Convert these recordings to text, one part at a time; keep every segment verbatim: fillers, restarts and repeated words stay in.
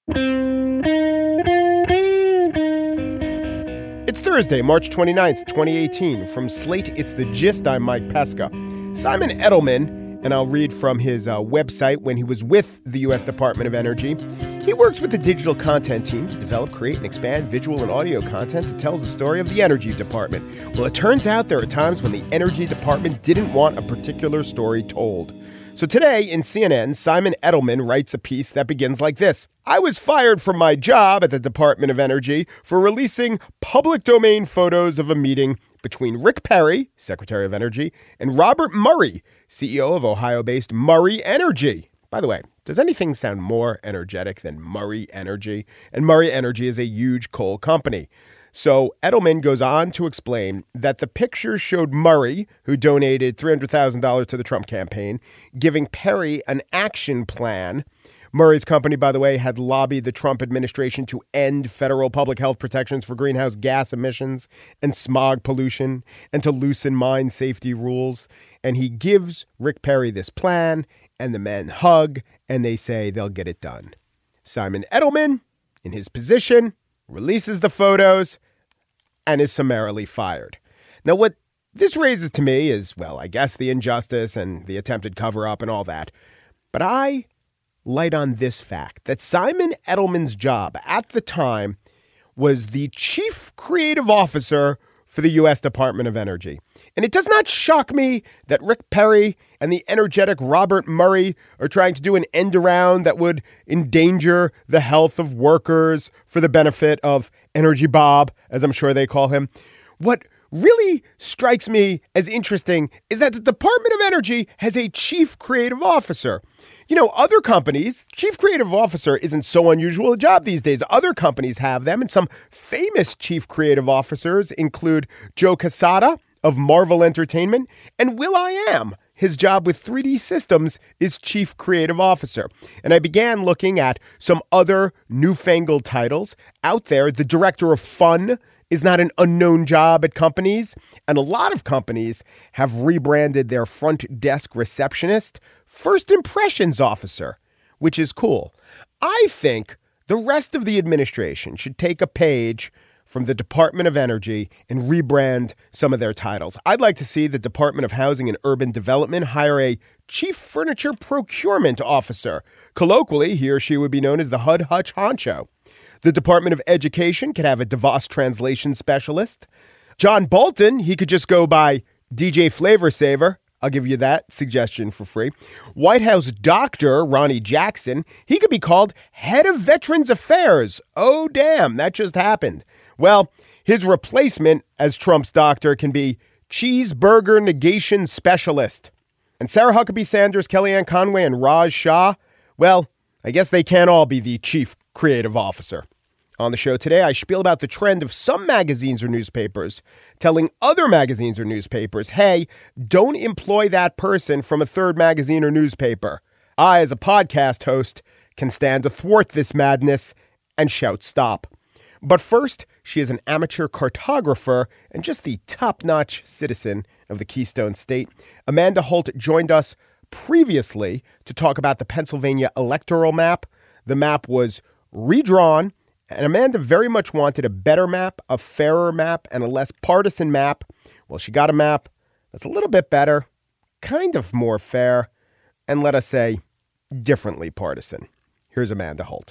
It's Thursday, March twenty-ninth, twenty eighteen. From Slate, it's The Gist. I'm Mike Pesca. Simon Edelman, and I'll read from his uh, website, when he was with the U S Department of Energy. He works with the digital content team to develop, create, and expand visual and audio content that tells the story of the Energy Department. Well, it turns out there are times when the Energy Department didn't want a particular story told. So today in C N N, Simon Edelman writes a piece that begins like this. I was fired from my job at the Department of Energy for releasing public domain photos of a meeting between Rick Perry, Secretary of Energy, and Robert Murray, C E O of Ohio-based Murray Energy. By the way, does anything sound more energetic than Murray Energy? And Murray Energy is a huge coal company. So Edelman goes on to explain that the pictures showed Murray, who donated three hundred thousand dollars to the Trump campaign, giving Perry an action plan. Murray's company, by the way, had lobbied the Trump administration to end federal public health protections for greenhouse gas emissions and smog pollution and to loosen mine safety rules. And he gives Rick Perry this plan, and the men hug, and they say they'll get it done. Simon Edelman, in his position, releases the photos and is summarily fired. Now, what this raises to me is, well, I guess the injustice and the attempted cover-up and all that. But I light on this fact, that Simon Edelman's job at the time was the chief creative officer for the U S Department of Energy. And it does not shock me that Rick Perry and the energetic Robert Murray are trying to do an end around that would endanger the health of workers for the benefit of Energy Bob, as I'm sure they call him. What really strikes me as interesting is that the Department of Energy has a chief creative officer. You know, other companies, chief creative officer isn't so unusual a job these days. Other companies have them, and some famous chief creative officers include Joe Quesada of Marvel Entertainment and will.i.am. His job with three D Systems is chief creative officer. And I began looking at some other newfangled titles out there. The director of fun is not an unknown job at companies, and a lot of companies have rebranded their front desk receptionist first impressions officer, which is cool. I think the rest of the administration should take a page from the Department of Energy and rebrand some of their titles. I'd like to see the Department of Housing and Urban Development hire a chief furniture procurement officer. Colloquially, he or she would be known as the H U D Hutch Honcho. The Department of Education could have a DeVos translation specialist. John Bolton, he could just go by D J Flavor Saver. I'll give you that suggestion for free. White House doctor Ronnie Jackson, he could be called Head of Veterans Affairs. Oh, damn, that just happened. Well, his replacement as Trump's doctor can be Cheeseburger Negation Specialist. And Sarah Huckabee Sanders, Kellyanne Conway, and Raj Shah, well, I guess they can't all be the chief creative officer. On the show today, I spiel about the trend of some magazines or newspapers telling other magazines or newspapers, hey, don't employ that person from a third magazine or newspaper. I, as a podcast host, can stand to thwart this madness and shout stop. But first, she is an amateur cartographer and just the top-notch citizen of the Keystone State. Amanda Holt joined us previously to talk about the Pennsylvania electoral map. The map was redrawn, and Amanda very much wanted a better map, a fairer map, and a less partisan map. Well, she got a map that's a little bit better, kind of more fair, and let us say, differently partisan. Here's Amanda Holt.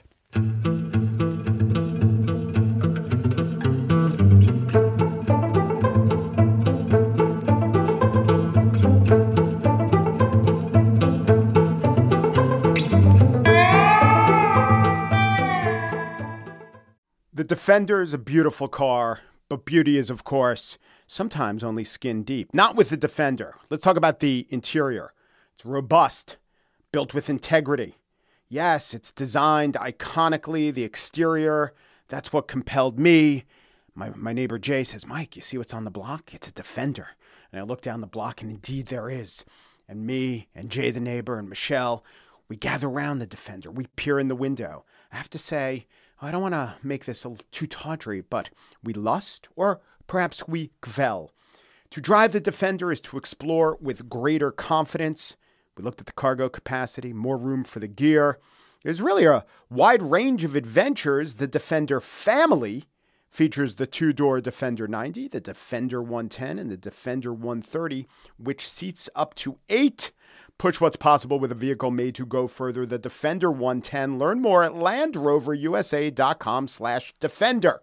The Defender is a beautiful car, but beauty is, of course, sometimes only skin deep. Not with the Defender. Let's talk about the interior. It's robust, built with integrity. Yes, it's designed iconically. The exterior, that's what compelled me. My, my neighbor Jay says, Mike, you see what's on the block? It's a Defender. And I look down the block, and indeed there is. And me and Jay the neighbor and Michelle, we gather around the Defender. We peer in the window. I have to say, I don't want to make this a too tawdry, but we lust, or perhaps we gvel. To drive the Defender is to explore with greater confidence. We looked at the cargo capacity, more room for the gear. There's really a wide range of adventures. The Defender family features the two-door Defender ninety, the Defender one ten, and the Defender one thirty, which seats up to eight. Push what's possible with a vehicle made to go further. The Defender one ten. Learn more at LandRoverUSA.com slash Defender.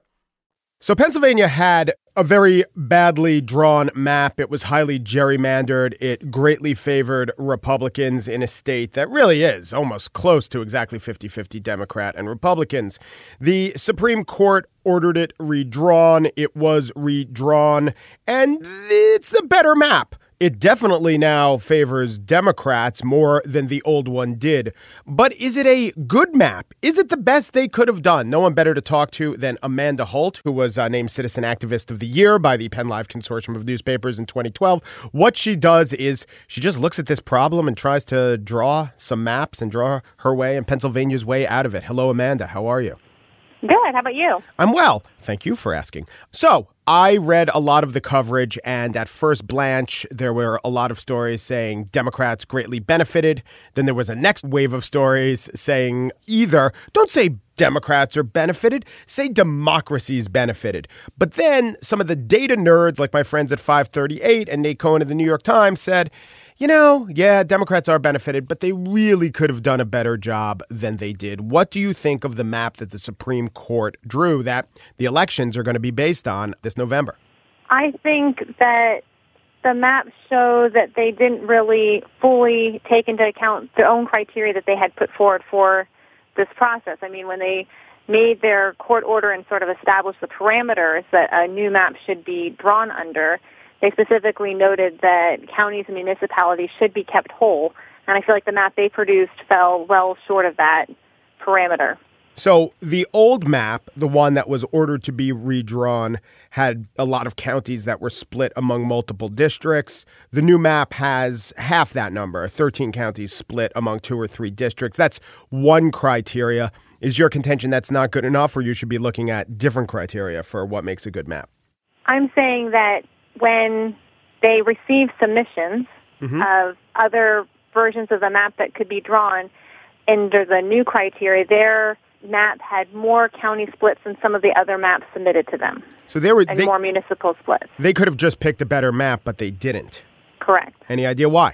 So Pennsylvania had a very badly drawn map. It was highly gerrymandered. It greatly favored Republicans in a state that really is almost close to exactly fifty-fifty Democrat and Republicans. The Supreme Court ordered it redrawn. It was redrawn, and it's the better map. It definitely now favors Democrats more than the old one did. But is it a good map? Is it the best they could have done? No one better to talk to than Amanda Holt, who was uh, named Citizen Activist of the Year by the Penn Live Consortium of Newspapers in twenty twelve. What she does is she just looks at this problem and tries to draw some maps and draw her way and Pennsylvania's way out of it. Hello, Amanda. How are you? Good. How about you? I'm well. Thank you for asking. So I read a lot of the coverage, and at first blanch, there were a lot of stories saying Democrats greatly benefited. Then there was a next wave of stories saying either, don't say Democrats are benefited, say democracy's benefited. But then some of the data nerds, like my friends at five thirty-eight and Nate Cohn of the New York Times, said, you know, yeah, Democrats are benefited, but they really could have done a better job than they did. What do you think of the map that the Supreme Court drew that the elections are going to be based on this November? I think that the maps show that they didn't really fully take into account their own criteria that they had put forward for this process. I mean, when they made their court order and sort of established the parameters that a new map should be drawn under, they specifically noted that counties and municipalities should be kept whole, and I feel like the map they produced fell well short of that parameter. So the old map, the one that was ordered to be redrawn, had a lot of counties that were split among multiple districts. The new map has half that number, thirteen counties split among two or three districts. That's one criteria. Is your contention that's not good enough, or you should be looking at different criteria for what makes a good map? I'm saying that when they receive submissions mm-hmm. of other versions of the map that could be drawn under the new criteria, their map had more county splits than some of the other maps submitted to them. So they were and they, more municipal splits. They could have just picked a better map, but they didn't. Correct. Any idea why?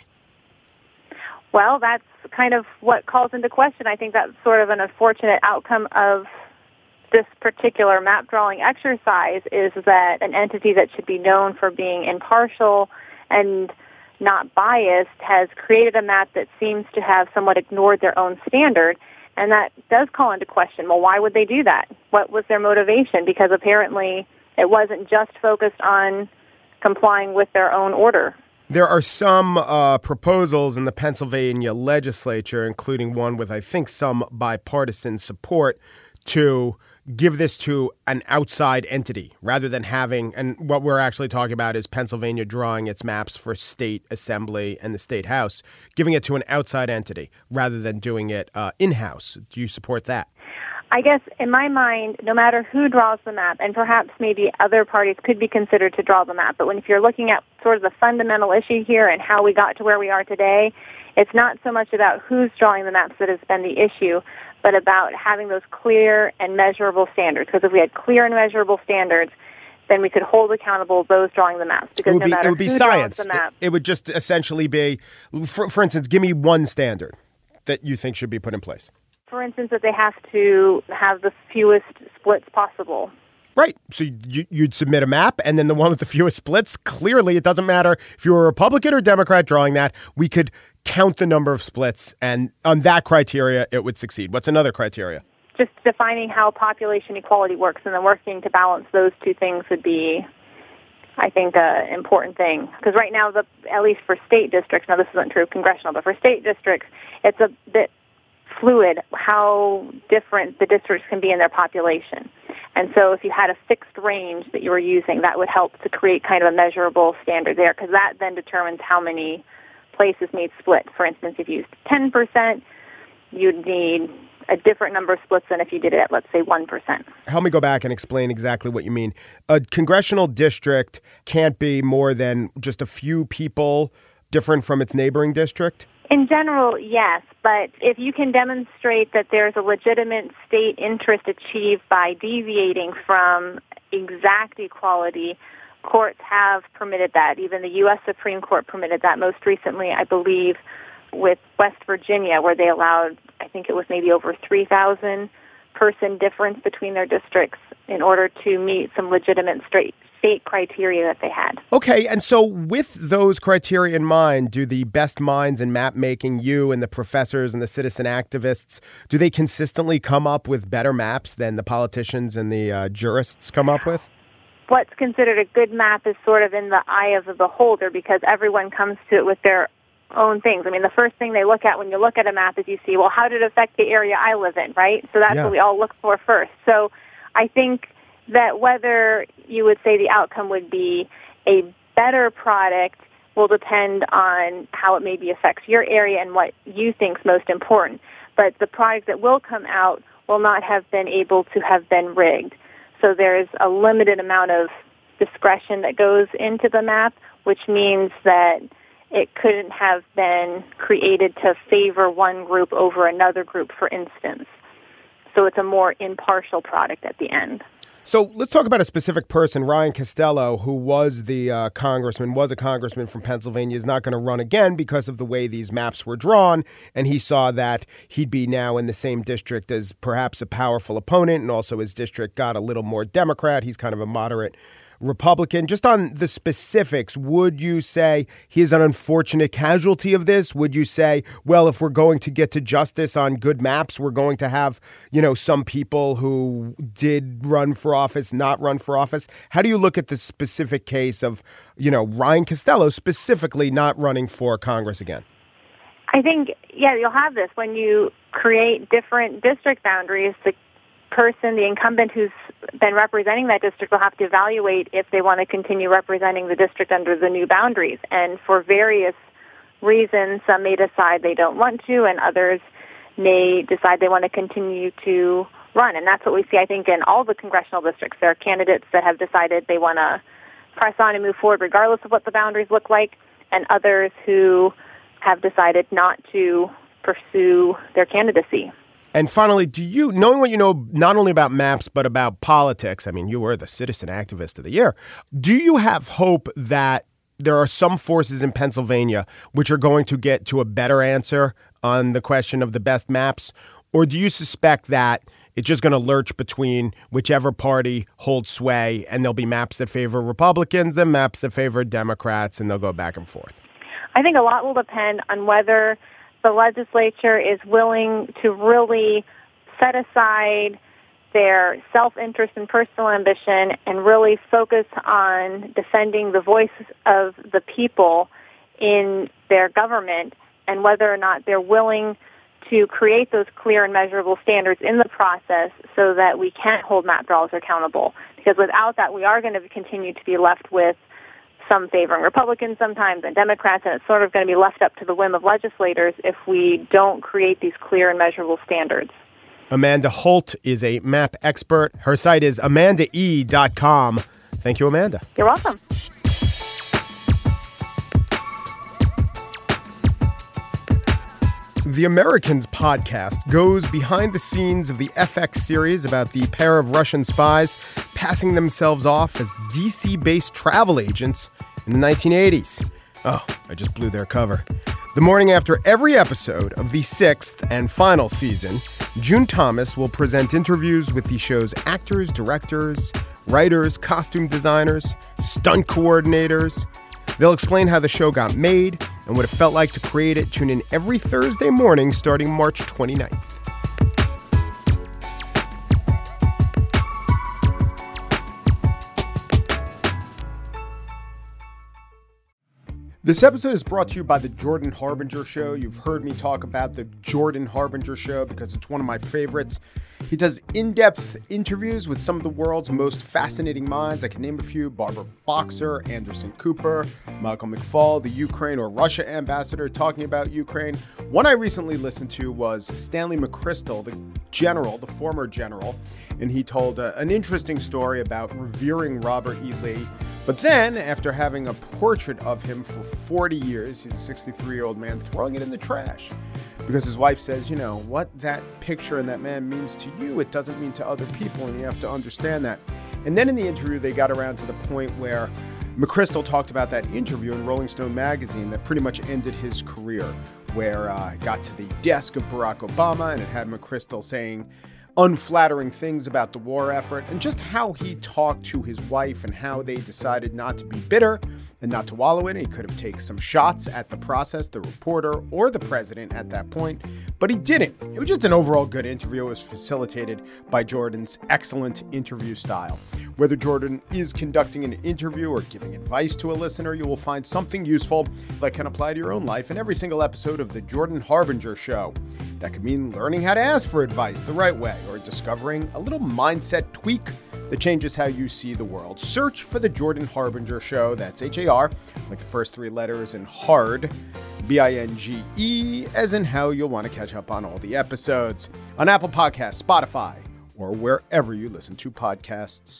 Well, that's kind of what calls into question. I think that's sort of an unfortunate outcome of this particular map drawing exercise, is that an entity that should be known for being impartial and not biased has created a map that seems to have somewhat ignored their own standard. And that does call into question, well, why would they do that? What was their motivation? Because apparently it wasn't just focused on complying with their own order. There are some uh, proposals in the Pennsylvania legislature, including one with, I think, some bipartisan support, to give this to an outside entity rather than having, and what we're actually talking about is Pennsylvania drawing its maps for state assembly and the state house, giving it to an outside entity rather than doing it uh, in-house. Do you support that? I guess in my mind, no matter who draws the map, and perhaps maybe other parties could be considered to draw the map, but when if you're looking at sort of the fundamental issue here and how we got to where we are today, it's not so much about who's drawing the maps that has been the issue, but about having those clear and measurable standards. Because if we had clear and measurable standards, then we could hold accountable those drawing the maps. Because it would no be, matter it would be who science. draws the map, it, it would just essentially be, for, for instance, give me one standard that you think should be put in place. For instance, that they have to have the fewest splits possible. Right. So you, you'd submit a map, and then the one with the fewest splits, clearly it doesn't matter if you're a Republican or Democrat drawing that, we could count the number of splits, and on that criteria, it would succeed. What's another criteria? Just defining how population equality works and then working to balance those two things would be, I think, an important thing. Because right now, the, at least for state districts, now this isn't true of congressional, but for state districts, it's a bit fluid how different the districts can be in their population. And so if you had a fixed range that you were using, that would help to create kind of a measurable standard there, because that then determines how many places need split. For instance, if you used ten percent, you'd need a different number of splits than if you did it at, let's say, one percent. Help me go back and explain exactly what you mean. A congressional district can't be more than just a few people different from its neighboring district? In general, yes, but if you can demonstrate that there's a legitimate state interest achieved by deviating from exact equality, courts have permitted that. Even the U S Supreme Court permitted that most recently, I believe, with West Virginia, where they allowed, I think it was maybe over three thousand person difference between their districts in order to meet some legitimate straight state criteria that they had. Okay, and so with those criteria in mind, do the best minds in map making, you and the professors and the citizen activists, do they consistently come up with better maps than the politicians and the uh, jurists come up with? What's considered a good map is sort of in the eye of the beholder because everyone comes to it with their own things. I mean, the first thing they look at when you look at a map is you see, well, how did it affect the area I live in, right? So that's yeah. what we all look for first. So I think that whether you would say the outcome would be a better product will depend on how it maybe affects your area and what you think is most important. But the product that will come out will not have been able to have been rigged. So there's a limited amount of discretion that goes into the map, which means that it couldn't have been created to favor one group over another group, for instance. So it's a more impartial product at the end. So let's talk about a specific person, Ryan Costello, who was the uh, congressman, was a congressman from Pennsylvania, is not going to run again because of the way these maps were drawn. And he saw that he'd be now in the same district as perhaps a powerful opponent. And also his district got a little more Democrat. He's kind of a moderate Republican. Just on the specifics, would you say he is an unfortunate casualty of this? Would you say, well, if we're going to get to justice on good maps, we're going to have, you know, some people who did run for office, not run for office? How do you look at the specific case of, you know, Ryan Costello specifically not running for Congress again? I think, yeah, you'll have this when you create different district boundaries. The person, the incumbent who's been representing that district will have to evaluate if they want to continue representing the district under the new boundaries. And for various reasons, some may decide they don't want to, and others may decide they want to continue to run. And that's what we see, I think, in all the congressional districts. There are candidates that have decided they want to press on and move forward regardless of what the boundaries look like, and others who have decided not to pursue their candidacy. And finally, do you, knowing what you know not only about maps but about politics, I mean, you were the Citizen Activist of the Year, do you have hope that there are some forces in Pennsylvania which are going to get to a better answer on the question of the best maps? Or do you suspect that it's just going to lurch between whichever party holds sway and there'll be maps that favor Republicans and maps that favor Democrats, and they'll go back and forth? I think a lot will depend on whether the legislature is willing to really set aside their self-interest and personal ambition and really focus on defending the voice of the people in their government, and whether or not they're willing to create those clear and measurable standards in the process so that we can't hold map drawers accountable. Because without that, we are going to continue to be left with some favoring Republicans sometimes and Democrats, and it's sort of going to be left up to the whim of legislators if we don't create these clear and measurable standards. Amanda Holt is a map expert. Her site is amanda e dot com. Thank you, Amanda. You're welcome. The Americans podcast goes behind the scenes of the F X series about the pair of Russian spies passing themselves off as D C-based travel agents in the nineteen eighties. Oh, I just blew their cover. The morning after every episode of the sixth and final season, June Thomas will present interviews with the show's actors, directors, writers, costume designers, stunt coordinators. They'll explain how the show got made and what it felt like to create it. Tune in every Thursday morning starting March twenty-ninth. This episode is brought to you by the Jordan Harbinger Show. You've heard me talk about the Jordan Harbinger Show because it's one of my favorites. He does in-depth interviews with some of the world's most fascinating minds. I can name a few: Barbara Boxer, Anderson Cooper, Michael McFaul, the Ukraine or Russia ambassador talking about Ukraine. One I recently listened to was Stanley McChrystal, the general, the former general, and he told uh, an interesting story about revering Robert E. Lee But then, after having a portrait of him for forty years, he's a sixty-three-year-old man throwing it in the trash. Because his wife says, you know, what that picture and that man means to you, it doesn't mean to other people, and you have to understand that. And then in the interview, they got around to the point where McChrystal talked about that interview in Rolling Stone magazine that pretty much ended his career, where uh, it got to the desk of Barack Obama, and it had McChrystal saying unflattering things about the war effort, and just how he talked to his wife and how they decided not to be bitter and not to wallow in it. He could have taken some shots at the process, the reporter, or the president at that point, but he didn't. It was just an overall good interview. It was facilitated by Jordan's excellent interview style. Whether Jordan is conducting an interview or giving advice to a listener, you will find something useful that can apply to your own life in every single episode of The Jordan Harbinger Show. That could mean learning how to ask for advice the right way, or discovering a little mindset tweak that changes how you see the world. Search for The Jordan Harbinger Show. That's H A R, like the first three letters, and hard, B I N G E, as in how you'll want to catch up on all the episodes on Apple Podcasts, Spotify, or wherever you listen to podcasts.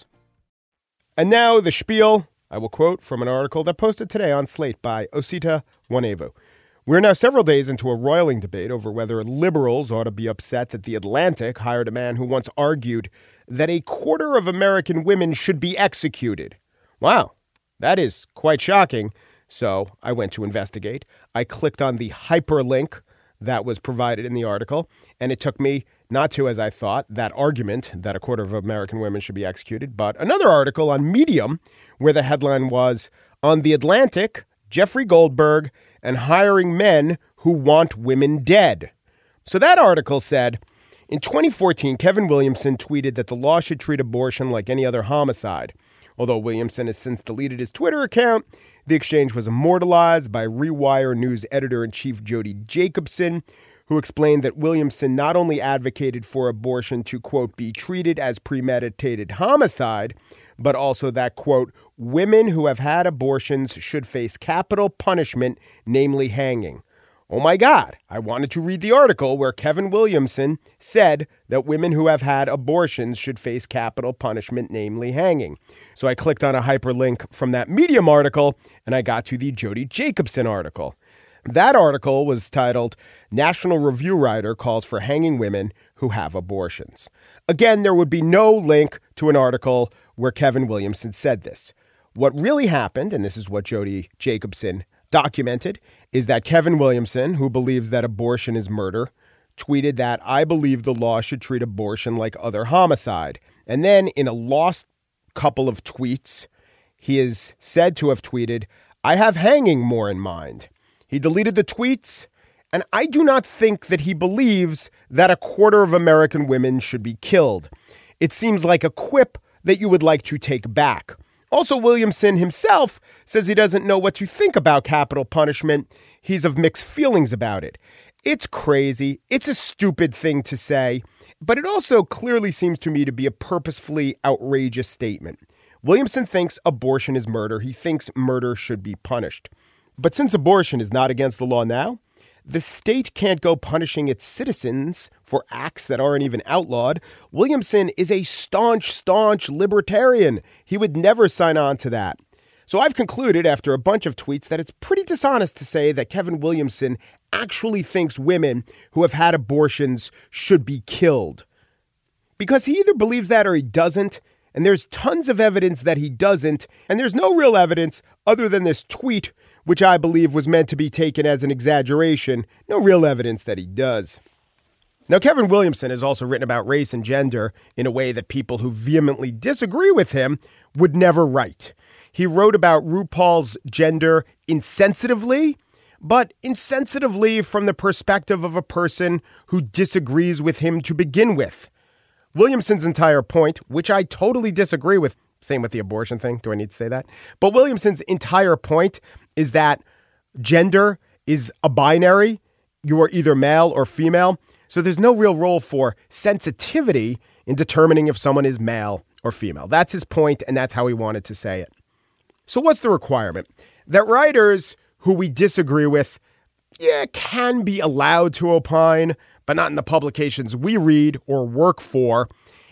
And now the spiel. I will quote from an article that posted today on Slate by Osita Nwanebu. We're now several days into a roiling debate over whether liberals ought to be upset that The Atlantic hired a man who once argued that a quarter of American women should be executed. Wow, that is quite shocking. So I went to investigate. I clicked on the hyperlink that was provided in the article, and it took me not to, as I thought, that argument that a quarter of American women should be executed, but another article on Medium where the headline was, "On The Atlantic, Jeffrey Goldberg and hiring men who want women dead." So that article said, in twenty fourteen, Kevin Williamson tweeted that the law should treat abortion like any other homicide. Although Williamson has since deleted his Twitter account, the exchange was immortalized by Rewire News editor-in-chief Jody Jacobson, who explained that Williamson not only advocated for abortion to, quote, be treated as premeditated homicide, but also that, quote, women who have had abortions should face capital punishment, namely hanging. Oh my God, I wanted to read the article where Kevin Williamson said that women who have had abortions should face capital punishment, namely hanging. So I clicked on a hyperlink from that Medium article, and I got to the Jody Jacobson article. That article was titled, National Review Writer Calls for Hanging Women Who Have Abortions. Again, there would be no link to an article where Kevin Williamson said this. What really happened, and this is what Jody Jacobson documented, is that Kevin Williamson, who believes that abortion is murder, tweeted that I believe the law should treat abortion like other homicide. And then in a lost couple of tweets, he is said to have tweeted, I have hanging more in mind. He deleted the tweets, and I do not think that he believes that a quarter of American women should be killed. It seems like a quip that you would like to take back. Also, Williamson himself says he doesn't know what to think about capital punishment. He's of mixed feelings about it. It's crazy. It's a stupid thing to say, but it also clearly seems to me to be a purposefully outrageous statement. Williamson thinks abortion is murder. He thinks murder should be punished. But since abortion is not against the law now, the state can't go punishing its citizens for acts that aren't even outlawed. Williamson is a staunch, staunch libertarian. He would never sign on to that. So I've concluded after a bunch of tweets that it's pretty dishonest to say that Kevin Williamson actually thinks women who have had abortions should be killed. Because he either believes that or he doesn't. And there's tons of evidence that he doesn't. And there's no real evidence other than this tweet, which I believe was meant to be taken as an exaggeration. No real evidence that he does. Now, Kevin Williamson has also written about race and gender in a way that people who vehemently disagree with him would never write. He wrote about RuPaul's gender insensitively, but insensitively from the perspective of a person who disagrees with him to begin with. Williamson's entire point, which I totally disagree with, same with the abortion thing. Do I need to say that? But Williamson's entire point is that gender is a binary. You are either male or female. So there's no real role for sensitivity in determining if someone is male or female. That's his point, and that's how he wanted to say it. So what's the requirement? That writers who we disagree with, yeah, can be allowed to opine, but not in the publications we read or work for.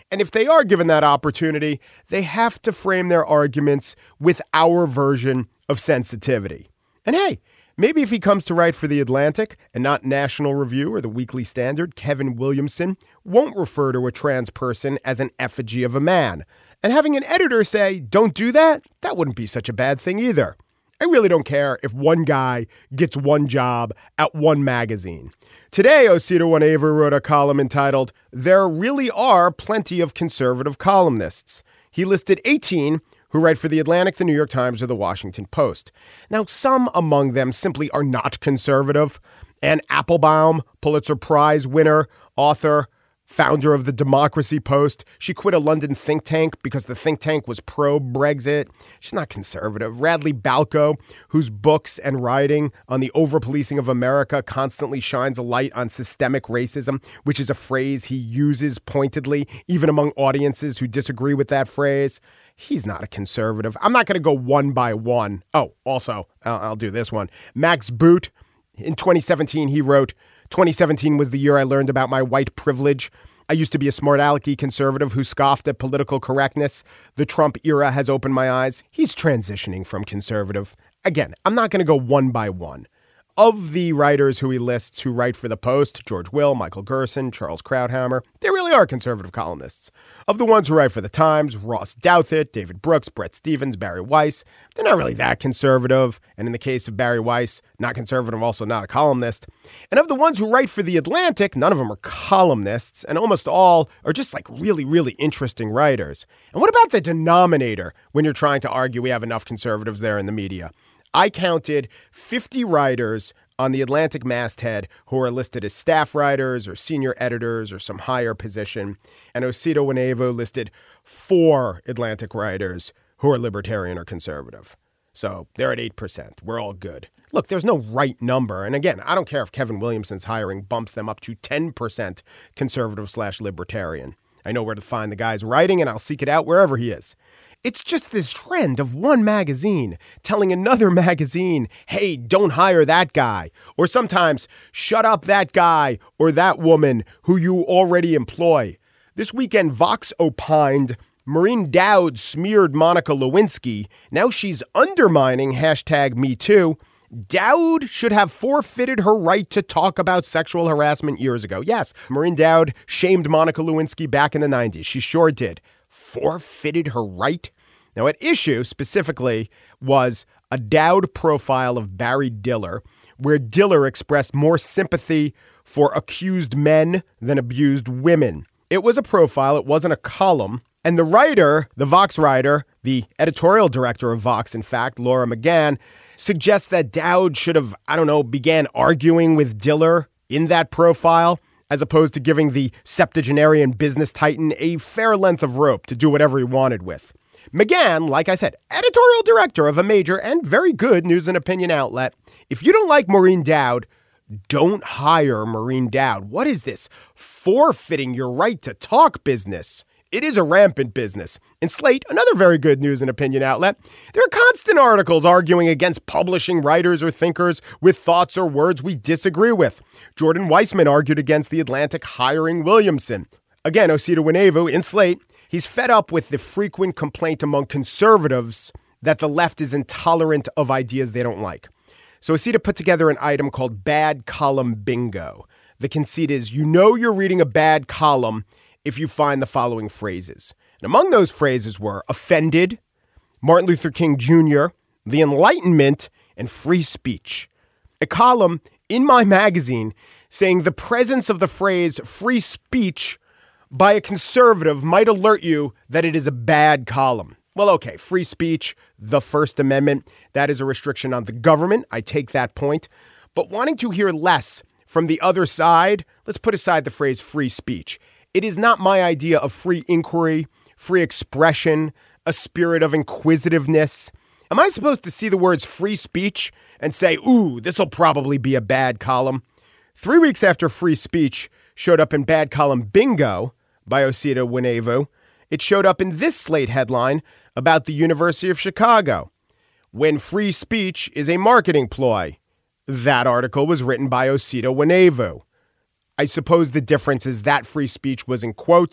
And if they are given that opportunity, they have to frame their arguments with our version of sensitivity. And hey, maybe if he comes to write for The Atlantic and not National Review or The Weekly Standard, Kevin Williamson won't refer to a trans person as an effigy of a man. And having an editor say, don't do that, that wouldn't be such a bad thing either. I really don't care if one guy gets one job at one magazine. Today, Osita Onyevu wrote a column entitled, There Really Are Plenty of Conservative Columnists. He listed eighteen who write for The Atlantic, The New York Times, or The Washington Post. Now, some among them simply are not conservative. Anne Applebaum, Pulitzer Prize winner, author, founder of the Democracy Post. She quit a London think tank because the think tank was pro-Brexit. She's not conservative. Radley Balko, whose books and writing on the over-policing of America constantly shines a light on systemic racism, which is a phrase he uses pointedly, even among audiences who disagree with that phrase. He's not a conservative. I'm not going to go one by one. Oh, also, I'll, I'll do this one. Max Boot, in twenty seventeen, he wrote, twenty seventeen was the year I learned about my white privilege. I used to be a smart alecky conservative who scoffed at political correctness. The Trump era has opened my eyes. He's transitioning from conservative. Again, I'm not going to go one by one. Of the writers who he lists who write for The Post, George Will, Michael Gerson, Charles Krauthammer, they really are conservative columnists. Of the ones who write for The Times, Ross Douthat, David Brooks, Bret Stephens, Barry Weiss, they're not really that conservative. And in the case of Barry Weiss, not conservative, also not a columnist. And of the ones who write for The Atlantic, none of them are columnists, and almost all are just like really, really interesting writers. And what about the denominator when you're trying to argue we have enough conservatives there in the media? I counted fifty writers on the Atlantic masthead who are listed as staff writers or senior editors or some higher position. And Osita Onyevu listed four Atlantic writers who are libertarian or conservative. So they're at eight percent. We're all good. Look, there's no right number. And again, I don't care if Kevin Williamson's hiring bumps them up to ten percent conservative slash libertarian. I know where to find the guy's writing, and I'll seek it out wherever he is. It's just this trend of one magazine telling another magazine, hey, don't hire that guy. Or sometimes, shut up that guy or that woman who you already employ. This weekend, Vox opined Maureen Dowd smeared Monica Lewinsky. Now she's undermining hashtag Me Too. Dowd should have forfeited her right to talk about sexual harassment years ago. Yes, Maureen Dowd shamed Monica Lewinsky back in the nineties. She sure did. Forfeited her right? Now, at issue specifically was a Dowd profile of Barry Diller, where Diller expressed more sympathy for accused men than abused women. It was a profile. It wasn't a column. And the writer, the Vox writer, the editorial director of Vox, in fact, Laura McGann, suggests that Dowd should have, I don't know, began arguing with Diller in that profile, as opposed to giving the septuagenarian business titan a fair length of rope to do whatever he wanted with. McGann, like I said, editorial director of a major and very good news and opinion outlet. If you don't like Maureen Dowd, don't hire Maureen Dowd. What is this? Forfeiting your right to talk business. It is a rampant business. In Slate, another very good news and opinion outlet, there are constant articles arguing against publishing writers or thinkers with thoughts or words we disagree with. Jordan Weissman argued against The Atlantic hiring Williamson. Again, Osita Onyevu in Slate, he's fed up with the frequent complaint among conservatives that the left is intolerant of ideas they don't like. So Osita put together an item called Bad Column Bingo. The conceit is, you know you're reading a bad column if you find the following phrases. And among those phrases were offended, Martin Luther King Junior, the Enlightenment, and free speech. A column in my magazine saying the presence of the phrase free speech by a conservative might alert you that it is a bad column. Well, okay, free speech, the First Amendment, that is a restriction on the government. I take that point. But wanting to hear less from the other side, let's put aside the phrase free speech. It is not my idea of free inquiry, free expression, a spirit of inquisitiveness. Am I supposed to see the words free speech and say, ooh, this will probably be a bad column? Three weeks after free speech showed up in Bad Column Bingo by Osita Onyevu, it showed up in this Slate headline about the University of Chicago. When free speech is a marketing ploy. That article was written by Osita Onyevu. I suppose the difference is that free speech was in quotes.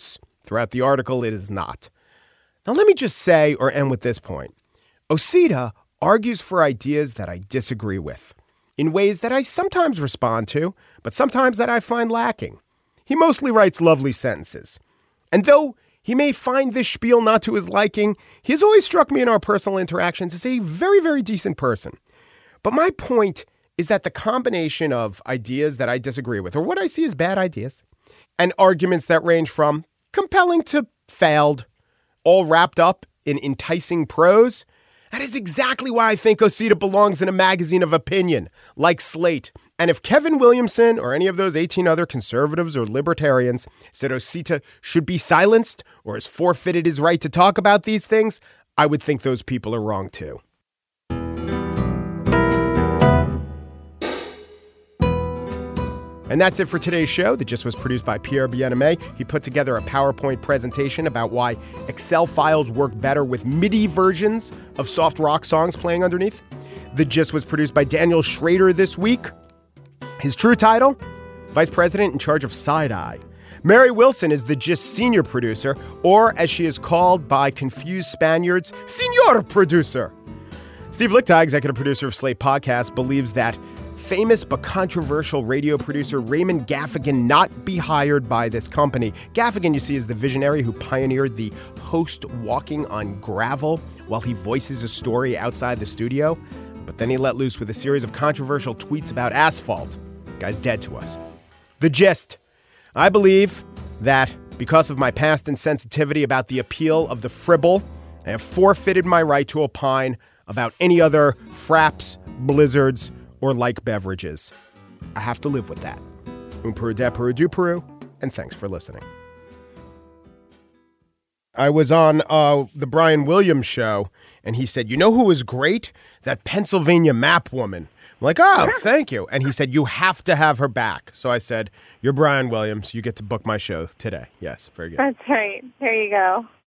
Throughout the article, it is not. Now, let me just say, or end with this point. Osita argues for ideas that I disagree with, in ways that I sometimes respond to, but sometimes that I find lacking. He mostly writes lovely sentences. And though he may find this spiel not to his liking, he has always struck me in our personal interactions as a very, very decent person. But my point is that the combination of ideas that I disagree with, or what I see as bad ideas, and arguments that range from compelling to failed, all wrapped up in enticing prose, that is exactly why I think Osita belongs in a magazine of opinion, like Slate. And if Kevin Williamson or any of those eighteen other conservatives or libertarians said Osita should be silenced or has forfeited his right to talk about these things, I would think those people are wrong too. And that's it for today's show. That just was produced by Pierre Bien-Aimé. He put together a PowerPoint presentation about why Excel files work better with MIDI versions of soft rock songs playing underneath. The Gist was produced by Daniel Schrader this week. His true title, Vice President in charge of Side-Eye. Mary Wilson is The Gist senior producer, or as she is called by confused Spaniards, Senor Producer. Steve Lickteig, executive producer of Slate Podcast, believes that famous but controversial radio producer Raymond Gaffigan not be hired by this company. Gaffigan, you see, is the visionary who pioneered the host walking on gravel while he voices a story outside the studio. But then he let loose with a series of controversial tweets about asphalt. Guy's dead to us. The Gist. I believe that because of my past insensitivity about the appeal of the fribble, I have forfeited my right to opine about any other fraps, blizzards, or like beverages. I have to live with that. Un Peru de Peru du Peru, and thanks for listening. I was on uh, the Brian Williams show, and he said, you know who was great? That Pennsylvania map woman. I'm like, oh, thank you. And he said, you have to have her back. So I said, you're Brian Williams. You get to book my show today. Yes, very good. That's right. There you go.